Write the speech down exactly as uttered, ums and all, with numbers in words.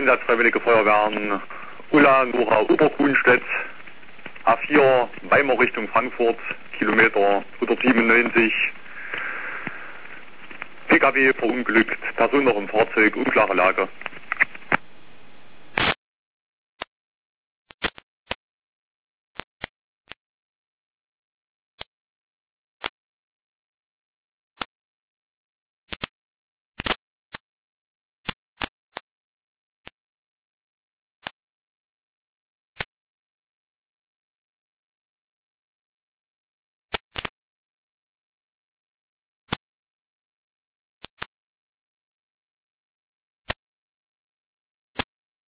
Einsatz Freiwillige Feuerwehren Ulla, Nora, Obergrunstedt, A vier, Weimar Richtung Frankfurt, Kilometer hundertsiebenundneunzig. P K W verunglückt, Person noch im Fahrzeug, unklare Lage.